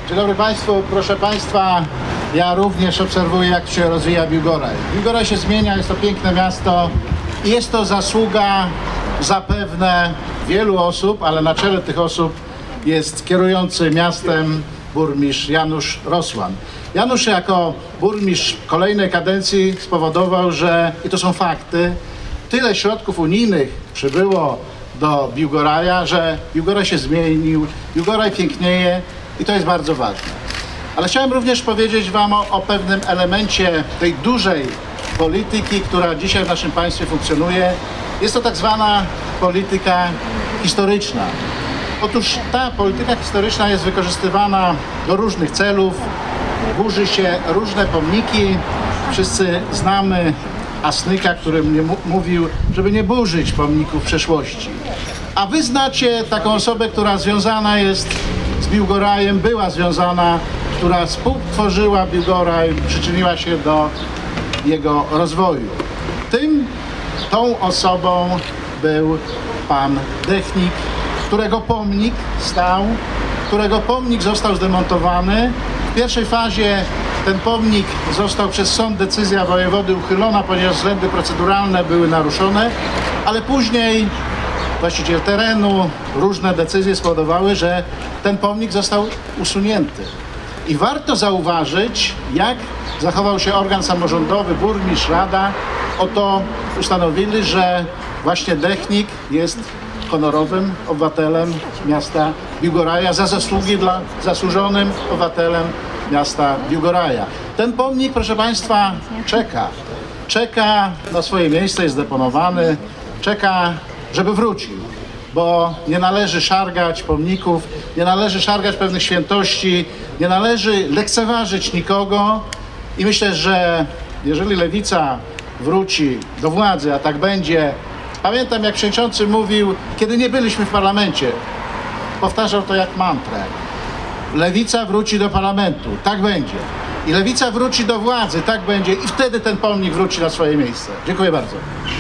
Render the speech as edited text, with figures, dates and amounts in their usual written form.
Dzień dobry Państwu, proszę Państwa, ja również obserwuję, jak się rozwija Biłgoraj. Biłgoraj się zmienia, jest to piękne miasto i jest to zasługa zapewne wielu osób, ale na czele tych osób jest kierujący miastem burmistrz Janusz Rosłan. Janusz jako burmistrz kolejnej kadencji spowodował, że, i to są fakty, tyle środków unijnych przybyło do Biłgoraja, że Biłgoraj się zmienił, Biłgoraj pięknieje i to jest bardzo ważne. Ale chciałem również powiedzieć Wam o pewnym elemencie tej dużej polityki, która dzisiaj w naszym państwie funkcjonuje. Jest to tak zwana polityka historyczna. Otóż ta polityka historyczna jest wykorzystywana do różnych celów, burzy się różne pomniki. Wszyscy znamy Asnyka, który mnie mówił, żeby nie burzyć pomników przeszłości. A wy znacie taką osobę, która związana jest z Biłgorajem, była związana, która współtworzyła Biłgoraj, przyczyniła się do jego rozwoju. Tą osobą był pan Dechnik, którego pomnik stał, którego pomnik został zdemontowany. W pierwszej fazie ten pomnik został przez sąd, decyzja wojewody uchylona, ponieważ względy proceduralne były naruszone, ale później właściciel terenu, różne decyzje spowodowały, że ten pomnik został usunięty. I warto zauważyć, jak zachował się organ samorządowy, burmistrz, rada. Oto ustanowili, że właśnie Dechnik jest honorowym obywatelem miasta Biłgoraja za zasługi dla zasłużonym obywatelem miasta Biłgoraja. Ten pomnik, proszę Państwa, czeka na swoje miejsce, jest deponowany, czeka, żeby wrócił, bo nie należy szargać pomników, nie należy szargać pewnych świętości, nie należy lekceważyć nikogo i myślę, że jeżeli lewica wróci do władzy, a tak będzie. Pamiętam, jak przewodniczący mówił, kiedy nie byliśmy w parlamencie, powtarzał to jak mantrę. Lewica wróci do parlamentu, tak będzie. I lewica wróci do władzy, tak będzie i wtedy ten pomnik wróci na swoje miejsce. Dziękuję bardzo.